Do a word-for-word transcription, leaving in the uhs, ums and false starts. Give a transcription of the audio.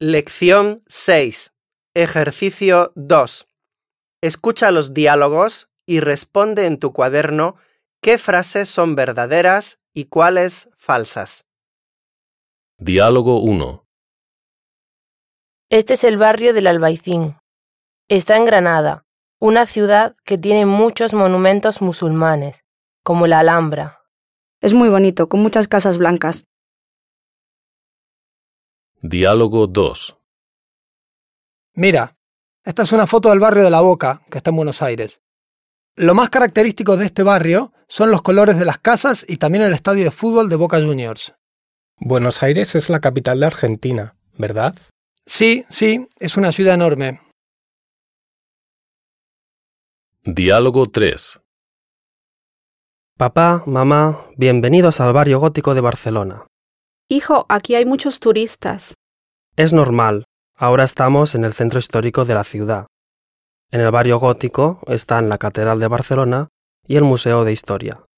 Lección seis. Ejercicio dos. Escucha los diálogos y responde en tu cuaderno qué frases son verdaderas y cuáles falsas. Diálogo uno. Este es el barrio del Albaicín. Está en Granada, una ciudad que tiene muchos monumentos musulmanes, como la Alhambra. Es muy bonito, con muchas casas blancas. Diálogo dos. Mira, esta es una foto del barrio de La Boca, que está en Buenos Aires. Lo más característico de este barrio son los colores de las casas y también el estadio de fútbol de Boca Juniors. Buenos Aires es la capital de Argentina, ¿verdad? Sí, sí, es una ciudad enorme. Diálogo tres. Papá, mamá, bienvenidos al barrio gótico de Barcelona. Hijo, aquí hay muchos turistas. Es normal, ahora estamos en el centro histórico de la ciudad. En el barrio gótico están la Catedral de Barcelona y el Museo de Historia.